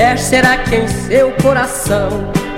Mulher, será que em seu coração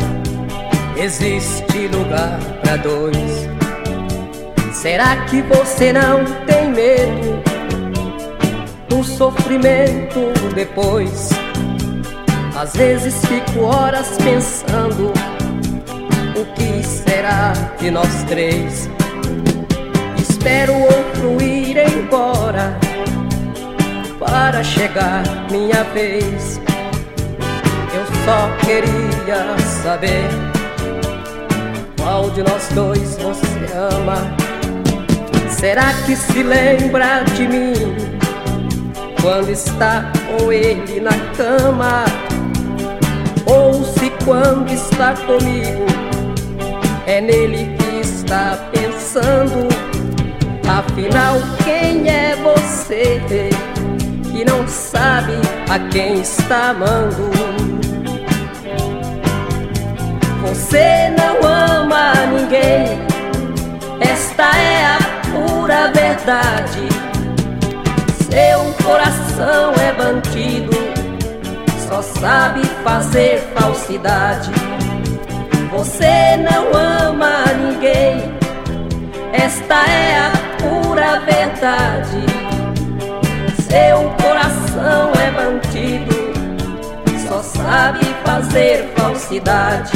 existe lugar pra dois? Será que você não tem medo do sofrimento depois? Às vezes fico horas pensando, o que será de nós três? Espero o outro ir embora para chegar minha vez. Eu só queria saber qual de nós dois você ama. Será que se lembra de mim quando está com ele na cama? Ou se quando está comigo é nele que está pensando? Afinal, quem é você que não sabe a quem está amando? Você não ama ninguém, esta é a pura verdade. Seu coração é bandido, só sabe fazer falsidade. Você não ama ninguém, esta é a pura verdade. Seu coração é bandido, só sabe fazer falsidade.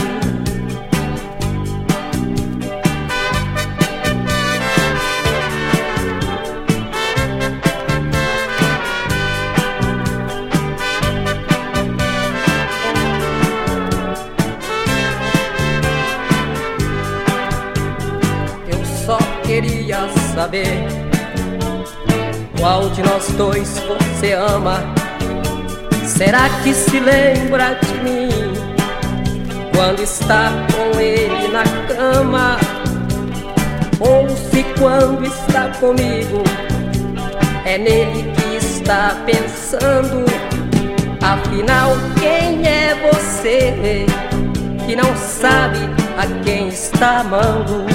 Só queria saber qual de nós dois você ama. Será que se lembra de mim quando está com ele na cama? Ou se quando está comigo é nele que está pensando? Afinal, quem é você que não sabe a quem está amando?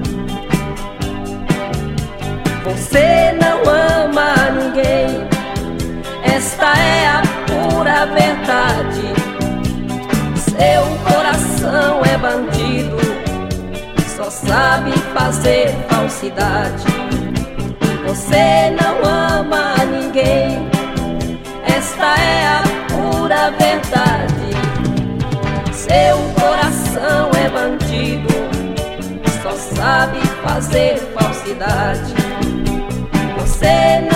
Você não ama ninguém, esta é a pura verdade. Seu coração é bandido, só sabe fazer falsidade. Você não ama ninguém, esta é a pura verdade. Seu coração é bandido, só sabe fazer falsidade. Você